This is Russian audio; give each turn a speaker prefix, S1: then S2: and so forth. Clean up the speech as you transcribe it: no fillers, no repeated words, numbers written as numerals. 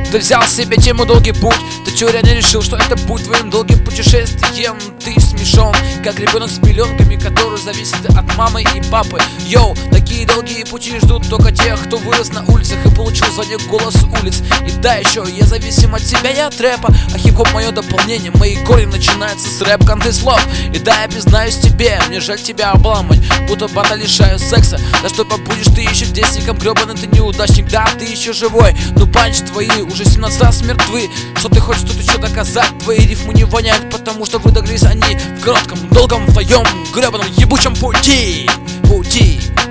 S1: Ты взял себе тему долгий путь. Ты чё, реально решил, что это будет твоим долгим путешествием? Ты смешон, как ребенок с пеленками, который зависит от мамы и папы. Йоу, такие долгие пути ждут только тех, кто вырос на улицах и получил звание «Голос улиц». И да, еще я зависим от себя, я от рэпа, а хип-хоп мое дополнение. Мои корни начинаются с рэп-конты слов. И да, я признаюсь тебе, мне жаль тебя обламывать, будто бата лишаю секса. Да что побудешь ты еще десником, гребаный ты неудачник. Да, ты еще живой, но панч твои уже 17 раз мертвы. Что ты хочешь тут еще доказать? Твои рифмы не воняют, потому что выдохлись они в коротком, долгом, в твоем гребаном ебучем пути.